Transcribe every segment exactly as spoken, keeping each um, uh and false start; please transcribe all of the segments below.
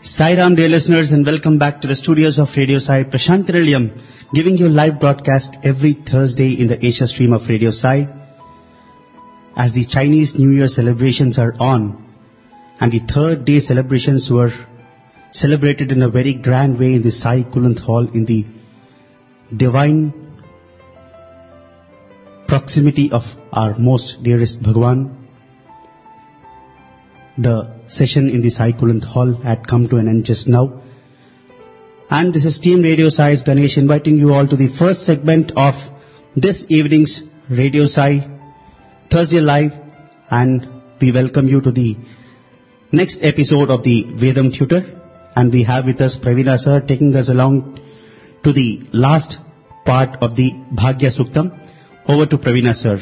Sai Ram, dear listeners, and welcome back to the studios of Radio Sai. Prashant Nilyam, giving you live broadcast every Thursday in the Asia stream of Radio Sai. As the Chinese New Year celebrations are on, and the third day celebrations were celebrated in a very grand way in the Sai Kulant Hall in the divine proximity of our most dearest Bhagwan. The session in the Sai Kulant Hall had come to an end just now. And this is Team Radio Sai's Ganesh inviting you all to the first segment of this evening's Radio Sai Thursday Live. And we welcome you to the next episode of the Vedam Tutor. And we have with us Pravina sir taking us along to the last part of the Bhagya Suktam. Over to Pravina sir.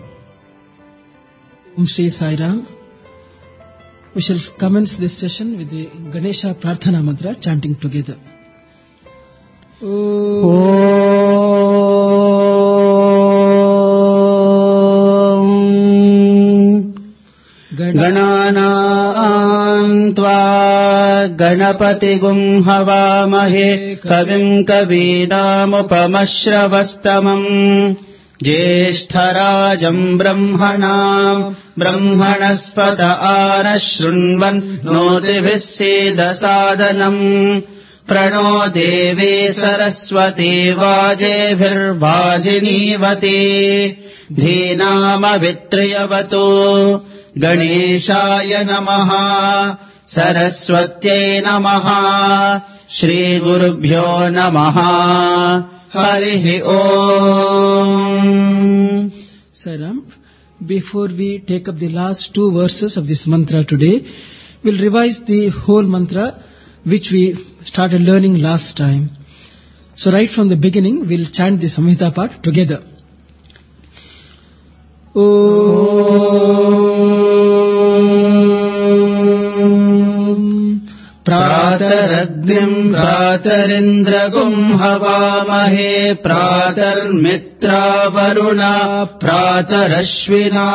Om Shri Sai Ram. We shall commence this session with the Ganesha Prarthana Mantra, chanting together. Om Gananam Tva Ganapati Gum Havamahe Kavim Kavinamupamashravastamam Jeshtarajam Brahmanam Brahmanaspata Arashrunvan Notiviseda Sadhanam Prano Deve Saraswati Vajebhir Vajinivati Dhinama Vitriyavato Ganeshaya Namaha Saraswatye Namaha Shri Gurubhyo Namaha Harihi Om. Saram. Before we take up the last two verses of this mantra today, we'll revise the whole mantra which we started learning last time. So right from the beginning, we'll chant the Samhita part together. Om Prataragnim Pratarindragum Havamahe Pratarmitra Varuna Pratarashvina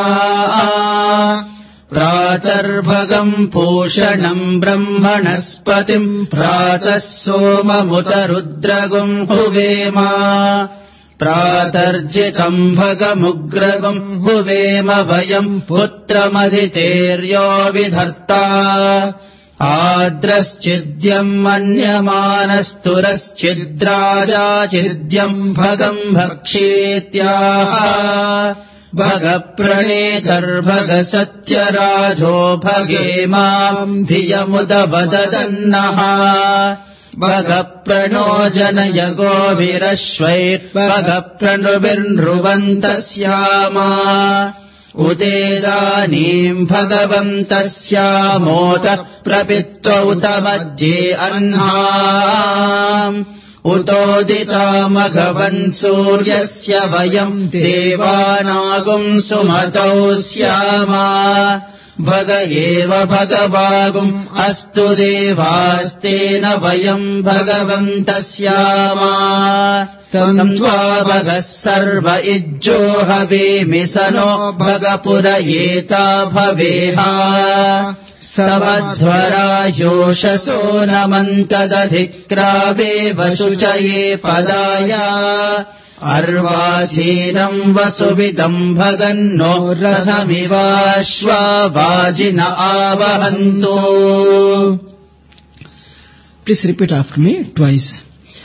Pratarbhagam Poshanam Brahmanaspatim Pratasoma Mutarudragum Huvema Pratarjitam Bhagamugragum Huvema Vayam Putramadhiteryo Vidharta Adraschidyam Manyamanasturaschidraja Chidyam Bhagam Bhakshetyaha Bhagapranetar Bhagasatyarajo Bhagemam Dhiyamudavadadannaha Bhagapranojanaya Virashvair Bhagapranubirnruvantasyama Udedanim Bhagavantasya Mota Prapitva Utamajje Anham Utodita Magavan Suryasya Vayam Devanagum Sumatau Syama Bhagayeva Bhagavagum Astu Devastena Vayam Bhagavantasyama Tantva Bhagas Sarva Ijjo Have Misano Bhagapura Yeta Bhaveha Savadhvara Yoshaso Namantadadhikrave Vashuchaye Padaya Arvasinam Vasuvidam Bhaganno Rasamivashva Vajina Avahantu. Please repeat after me twice.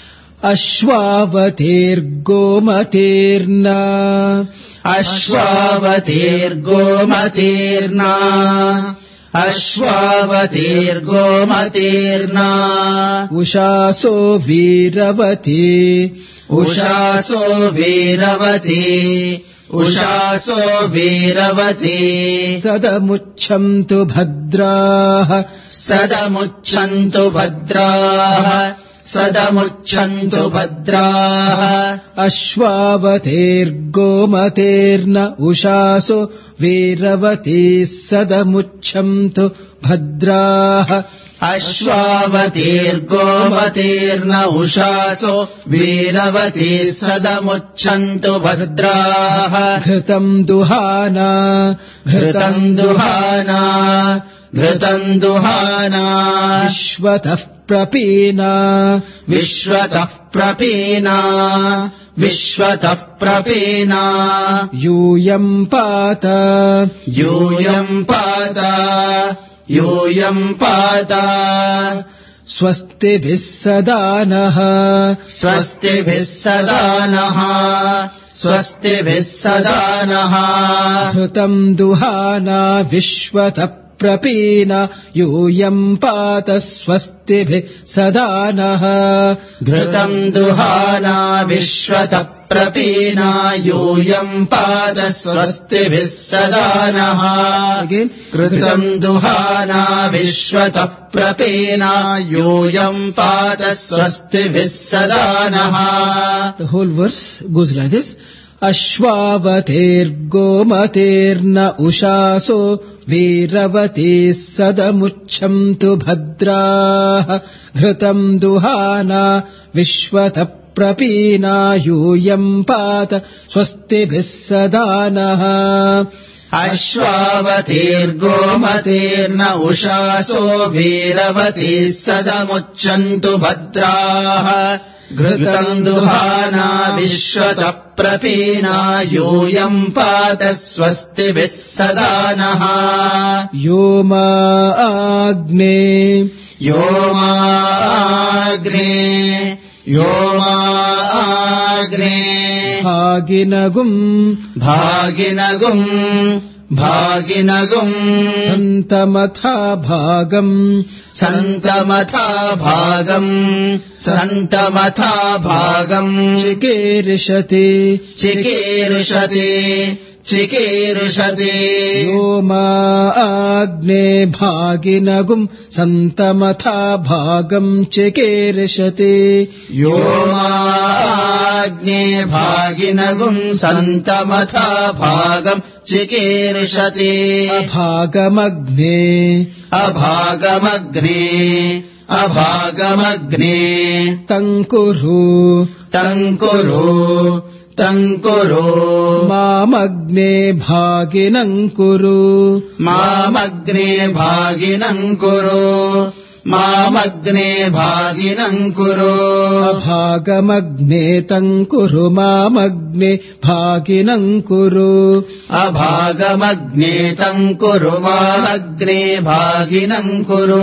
Ashwavatir Gomatirna Ashwavatir Gomatirna Ashwavatir Gomatirna Ushaso Viravati Ushaso Viravati Ushaso Viravati Sadamucchantu Bhadraha Sadamucchantu Bhadraha Sadamucchantu Bhadraha Ashwavatir Gomatirna Ushaso Viravati Sadamucchantu Bhadraha Ashwavatir Gomatirna Ushaso Viravati Sadamucchantu Bhadraha Ghritam Duhana Ghritam Duhana घृतम् दुहाना विश्वतः प्रपीना विश्वतः प्रपीना विश्वतः प्रपीना यूयम् पात यूयम् पात यूयम् पात स्वस्तिभिः सदा नः स्वस्तिभिः सदा नः स्वस्तिभिः सदा नः घृतम् दुहाना विश्वतः प्रपीना यूयम् पात स्वस्तिभिः सदा नः घृतम् दुहाना विश्वतः प्रपीना यूयम् पात स्वस्तिभिः सदा नः घृतम् दुहाना विश्वतः प्रपीना यूयम् पात स्वस्तिभिः सदा नः. The whole verse goes like this. अश्वावतेर्गोमतेर्न उषासो वीरवतीः सदमुच्छन्तु भद्राः घृतम् दुहाना विश्वतः प्रपीना यूयम् पात स्वस्तिभिः सदा नः. अश्वावतीर्गोमतेर्न उषासो वीरवतीः सदमुच्छन्तु भद्राः घृतम् दुहाना विश्वतः प्रपीना यूयम् पात स्वस्तिभिः सदा नः. यो मा आग्ने यो मा आग्ने यो मा आग्ने भागिनगुम् भागिनगुम् भागिनगुम् सन्तमथा भागम् सन्तमथा भागम् सन्तमथा भागम् चिकीर्षति चिकीर्षति चिकीर्षति यो मा आग्ने भागिनगुम् सन्तमथा भागम् चिकीर्षति यो मा आग्ने भागिनगुम् सन्तमथा भागम् चिकीर्षति अभागमग्ने अभागमग्ने अभागमग्ने तङ्कुरु तङ्कुरु तङ्कुरु मामग्ने भागिनम् कुरु मामग्ने भागिनम् कुरु मामग्ने भागिनम् कुरु अभागमग्ने तङ्कुरु मामग्ने भागिनम् कुरु अभागमग्ने तङ्कुरु मामग्ने भागिनम् कुरु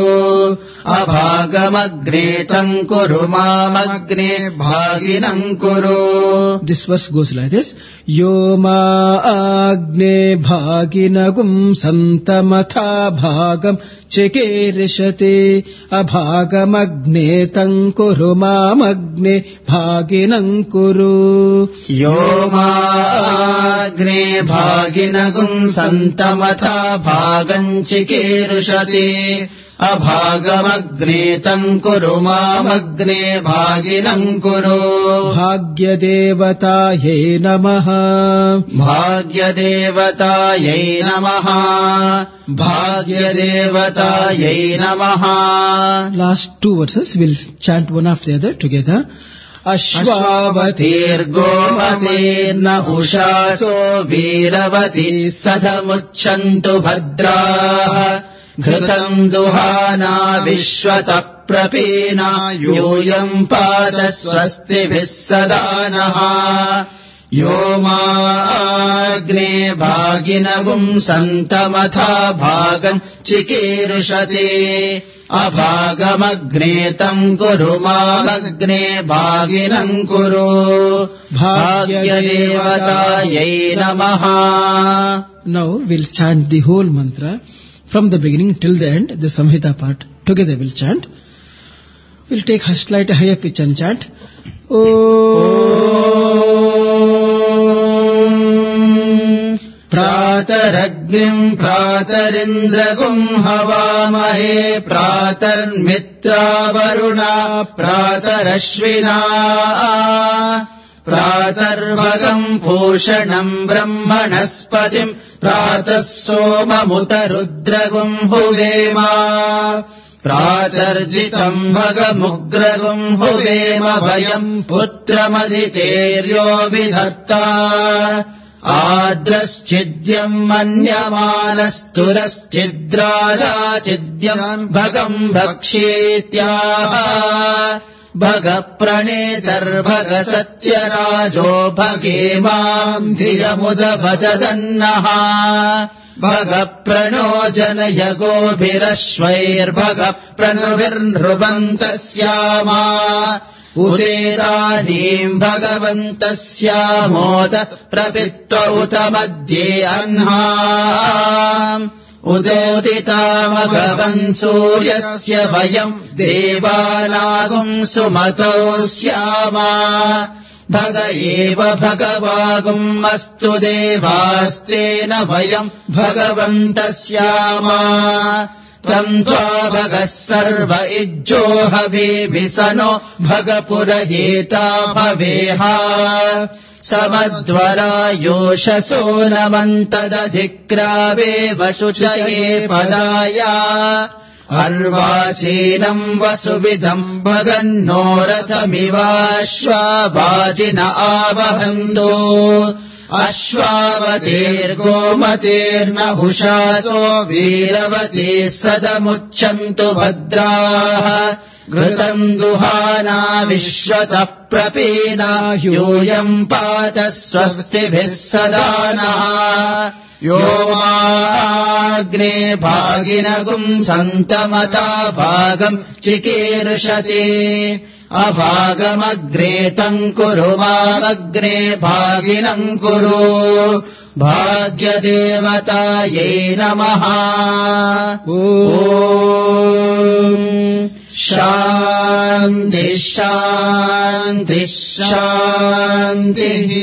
अभागमग्ने तङ्कुरु मामग्ने भागिनम् कुरु. This verse goes like this. यो मा आग्ने भागिनगुम् सन्तमथा भागम् चिकीर्षति अभागमग्ने तङ्कुरु मामग्ने भागिनम् कुरु. यो मा आग्ने भागिनगुम् सन्तमथा भागम् चिकीर्षति अभागमग्ने तङ्कुरु मामग्ने भागिनम् कुरु. भाग्यदेवतायै नमः भाग्यदेवतायै नमः भाग्यदेवतायै नमः. Last two verses we'll chant one after the other together. अश्वावतीर्गोमतेर्न उषासो वीरवतीः सदमुच्छन्तु भद्राः घृतम् दुहाना विश्वतः प्रपीना यूयम् पात स्वस्तिभिः सदा नः. यो मा आग्ने भागिनगुम् सन्तमथा भागम् चिकीर्षति अभागमग्ने तङ्कुरु मामग्ने भागिनम् कुरु. भाग्यदेवतायै नमः. Now we'll chant the whole mantra from the beginning till the end, the Samhita part. Together we'll chant. We'll take a slight higher pitch and chant. Om प्रातरग्निम् प्रातरिन्द्रगुम् हवामहे प्रातर्मित्रावरुणा प्रातरश्विना प्रातर्भगम् भूषणम् ब्रह्मणस्पतिम् प्रातः सोममुत रुद्रगुम् हुवेम प्रातर्जितम् भगमुग्रगुम् हुवेम भयम् पुत्रमदितेर्यो विधर्ता आद्रश्चिद्यम् मन्यमानस्तुरश्चिद्राजाचिद्यम् भगम् भक्ष्येत्याह भगप्रणेतर्भग सत्यराजो भगेमाम् धियमुदभजदन्नः भगप्रणो जनयगोभिरश्वैर्भग प्रणुभिर्नृवन्तस्यामा उदेदानीम् भगवन्तस्यामोद प्रपित्व उत मध्ये अह्नाम् उदोदितामभवन् सूर्यस्य वयम् देवानागुम् सुमतो स्यामा भग एव भगवागुम् अस्तु देवास्तेन वयम् भगवन्तस्यामा तम् त्वा भगः सर्व इज्जो हवेभिसनो भगपुरहेता भवेहा समध्वरायोषसो नमन्तदधिक्रावे वशुचये पदाया अर्वाचीनम् वसुविदम् भगन्नो रथमिवाश्वावाजिन आवहन्तो अश्वावतीर्गोमतीर्नहुषासो वीरवती सदमुच्छन्तु भद्राः घृतम् दुहाना विश्वतः प्रपीना यूयम् पात स्वस्तिभिः सदा नः यो वाग्ने भागिनगुम् सन्तमता भागम् चिकीर्षति अभागमग्रे तम् कुरु मामग्रे भागिनम् कुरु भाग्यदेवतायै नमः ॐ शान्ति शान्ति शान्तिः.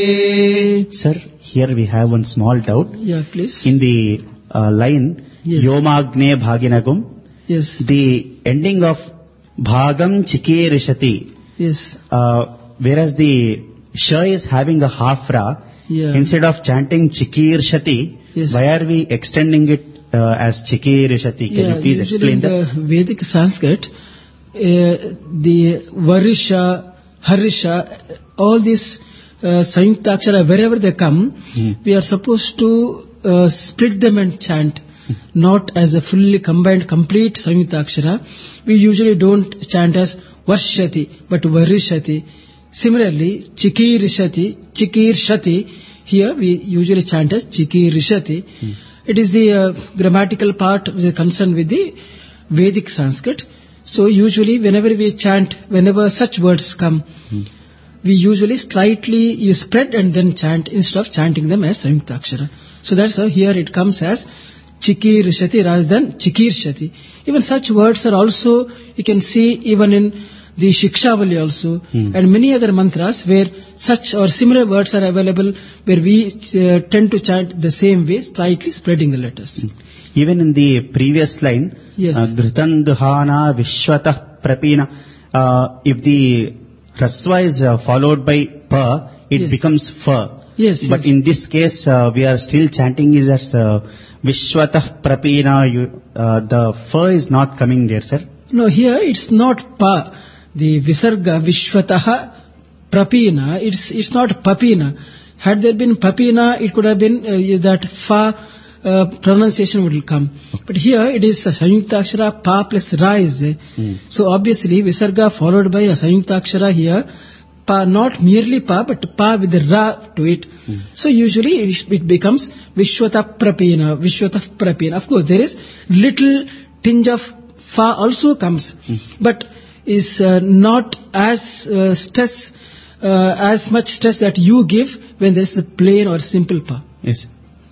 Sir, here we have one small doubt. Yeah, please. In the uh, line, Yes. Yomagne Bhaginagum, Yes. the ending of Bhagam Chikirishati, Yes. uh, whereas the Sha is having a half Ra, Yeah. instead of chanting Chikirshati, Yes. why are we extending it uh, as Chikirishati? Can Yeah, you please usually explain in that? the Vedic Sanskrit, uh, the Varisha, Harisha, all these uh, Sayuktakshara, wherever they come, Hmm. we are supposed to uh, split them and chant, not as a fully combined, complete Sayuktakshara. We usually don't chant as Varshati, but Varishati. Similarly, Chikirishati, Chikirshati, here we usually chant as Chikirishati. Hmm. It is the uh, grammatical part which is concerned with the Vedic Sanskrit. So usually whenever we chant, whenever such words come, Hmm. we usually slightly you spread and then chant instead of chanting them as Sayuktakshara. So that's how here it comes as Chikirishati rather than Chikirshati. Even such words are also, you can see even in the Shikshavali also, Hmm. and many other mantras where such or similar words are available, where we uh, tend to chant the same way, slightly spreading the letters. Even in the previous line, Yes. uh, Dhritan Duhana Vishwatah Prapina, uh, if the Raswa is uh, followed by Pa, it Yes. becomes Fa. Yes, But yes. in this case, uh, we are still chanting is as uh, Vishwatah Prapina. You, uh, the Fa is not coming there, sir. No, here it's not Pa. The Visarga Vishwataha Prapina, it's it's not Papina. Had there been Papina, it could have been uh, that Fa uh, pronunciation would come. But here it is a Sayuktakshara Pa plus Ra is there. Hmm. So obviously Visarga followed by a Sayuktakshara here, Pa, not merely Pa, but Pa with the Ra to it. Hmm. So usually it, it becomes Vishwata Prapina, Vishwata Prapina. Of course there is little tinge of Fa also comes, Hmm. but is uh, not as uh, stress, uh, as much stress that you give when there is a plain or simple Pa. Yes.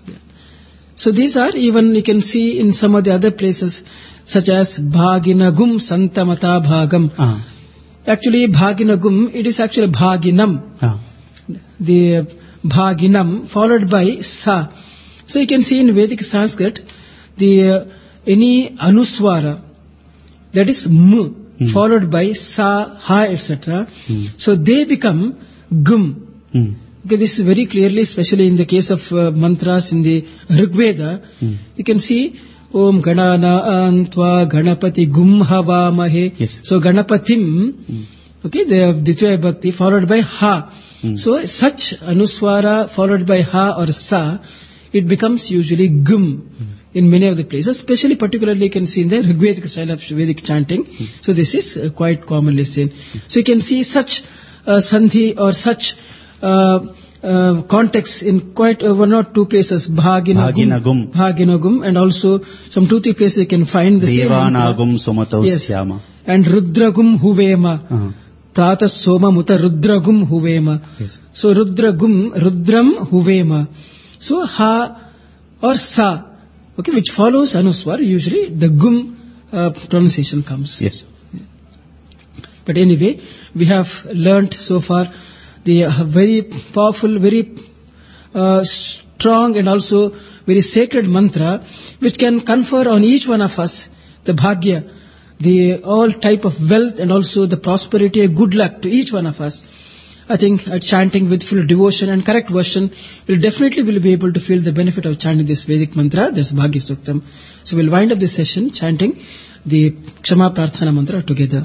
So these are even you can see in some of the other places such as Bhaginagum Santamata Bhagam. Ah. Actually Bhaginagum, it is actually Bhaginam. Ah. The Bhaginam followed by Sa. So you can see in Vedic Sanskrit the uh, any Anuswara, that is M, Hmm. followed by Sa, Ha, et cetera. Hmm. So they become Gum. Hmm. Okay, this is very clearly, especially in the case of uh, mantras in the Rigveda. Hmm. You can see Om Ganana Antva Ganapati Gum Havamahe. Yes. So Ganapatim, Hmm. Okay, they have Ditya Vibhakti followed by Ha. Hmm. So such Anuswara followed by Ha or Sa, it becomes usually Gum Hmm. in many of the places, especially particularly you can see in the Rigvedic style of Vedic chanting. Hmm. So this is uh, quite commonly seen. So you can see such uh, Sandhi or such uh, uh, context in quite uh, one or two places, Bhaginagum, Bhaginagum. Bhaginagum, and also some two, three places you can find the same mantra. Devanagum Sumatau Yes. Syama. And Rudragum Huvema. Uh-huh. Pratas Soma Muta Rudragum Huvema. Yes. So Rudragum, Rudram Huvema. So Ha or Sa, okay, which follows Anuswar, usually the Gum uh, pronunciation comes. Yes. But anyway, we have learnt so far the uh, very powerful, very uh, strong and also very sacred mantra which can confer on each one of us the bhagya, the all type of wealth and also the prosperity and good luck to each one of us. I think uh, chanting with full devotion and correct version will definitely will be able to feel the benefit of chanting this Vedic mantra, this Bhagya Suktam. So we'll wind up this session chanting the Kshama Prarthana mantra together.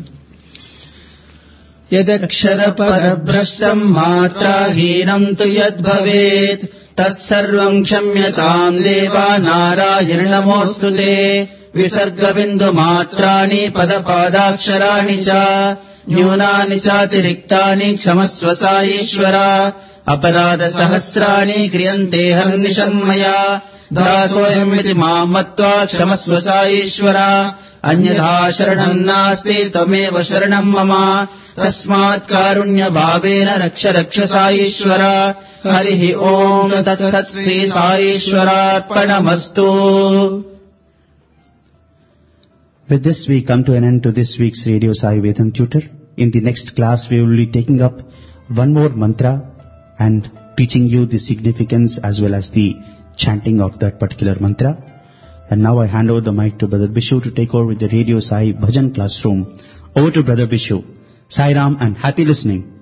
Yadaksharapadabhrashtam matrahinam tu yadbhavet tatsarvam kshamyatam deva narayana namostute visarga bindu matrani padapadaksharaणि cha न्यूनानि चातिरिक्तानि क्षमस्व साईश्वरा अपराध सहस्राणि क्रियन्ते हर्निशं मया दासोऽयमिति मां मत्वा क्षमस्व साईश्वरा अन्यथा शरणं नास्ति त्वमेव शरणं मम तस्मात् कारुण्यभावेन रक्ष रक्ष साईश्वरा हरिः ओम् तत्सत् Shri साईश्वरार्पणमस्तु. With this, we come to an end to this week's Radio Sai Vedam Tutor. In the next class, we will be taking up one more mantra and teaching you the significance as well as the chanting of that particular mantra. And now I hand over the mic to Brother Bishu to take over with the Radio Sai Bhajan classroom. Over to Brother Bishu. Sai Ram and happy listening.